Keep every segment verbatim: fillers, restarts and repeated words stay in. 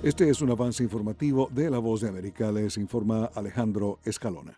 Este es un avance informativo de La Voz de América. Les informa Alejandro Escalona.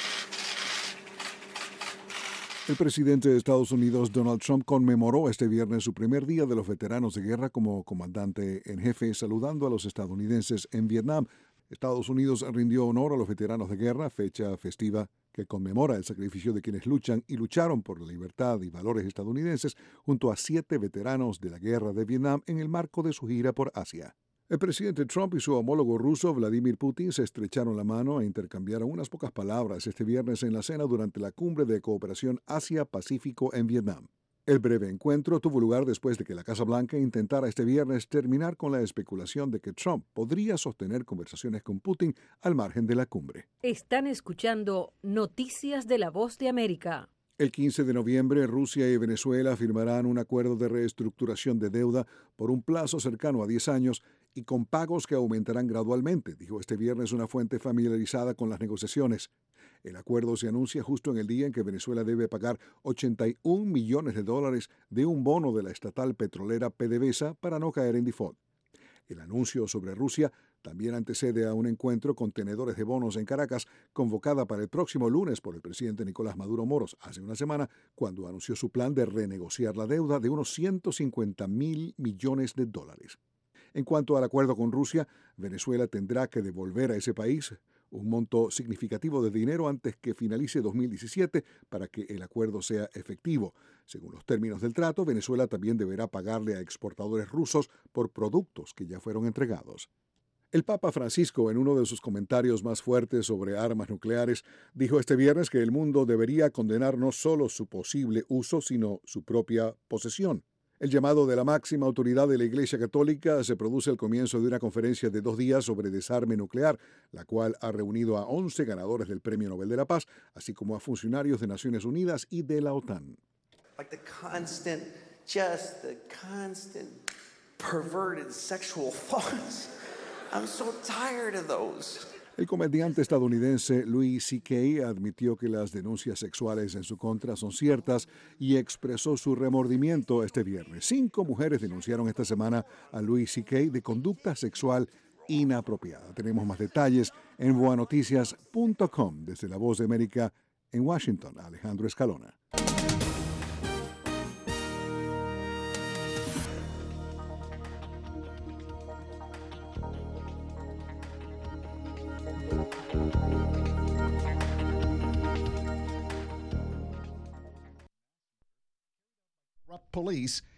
El presidente de Estados Unidos, Donald Trump, conmemoró este viernes su primer día de los veteranos de guerra como comandante en jefe, saludando a los estadounidenses en Vietnam. Estados Unidos rindió honor a los veteranos de guerra, fecha festiva que conmemora el sacrificio de quienes luchan y lucharon por la libertad y valores estadounidenses, junto a siete veteranos de la guerra de Vietnam en el marco de su gira por Asia. El presidente Trump y su homólogo ruso, Vladimir Putin, se estrecharon la mano e intercambiaron unas pocas palabras este viernes en la cena durante la Cumbre de Cooperación Asia-Pacífico en Vietnam. El breve encuentro tuvo lugar después de que la Casa Blanca intentara este viernes terminar con la especulación de que Trump podría sostener conversaciones con Putin al margen de la cumbre. Están escuchando Noticias de la Voz de América. El quince de noviembre, Rusia y Venezuela firmarán un acuerdo de reestructuración de deuda por un plazo cercano a diez años y con pagos que aumentarán gradualmente, dijo este viernes una fuente familiarizada con las negociaciones. El acuerdo se anuncia justo en el día en que Venezuela debe pagar ochenta y un millones de dólares de un bono de la estatal petrolera PDVSA para no caer en default. El anuncio sobre Rusia también antecede a un encuentro con tenedores de bonos en Caracas, convocada para el próximo lunes por el presidente Nicolás Maduro Moros hace una semana, cuando anunció su plan de renegociar la deuda de unos ciento cincuenta mil millones de dólares. En cuanto al acuerdo con Rusia, Venezuela tendrá que devolver a ese país un monto significativo de dinero antes que finalice dos mil diecisiete para que el acuerdo sea efectivo. Según los términos del trato, Venezuela también deberá pagarle a exportadores rusos por productos que ya fueron entregados. El Papa Francisco, en uno de sus comentarios más fuertes sobre armas nucleares, dijo este viernes que el mundo debería condenar no solo su posible uso, sino su propia posesión. El llamado de la máxima autoridad de la Iglesia Católica se produce al comienzo de una conferencia de dos días sobre desarme nuclear, la cual ha reunido a once ganadores del Premio Nobel de la Paz, así como a funcionarios de Naciones Unidas y de la OTAN. Like the constant, just the constant perverted sexual thoughts. I'm so tired of those. El comediante estadounidense Louis C K admitió que las denuncias sexuales en su contra son ciertas y expresó su remordimiento este viernes. Cinco mujeres denunciaron esta semana a Louis C K de conducta sexual inapropiada. Tenemos más detalles en boa noticias punto com. Desde La Voz de América en Washington, Alejandro Escalona. Police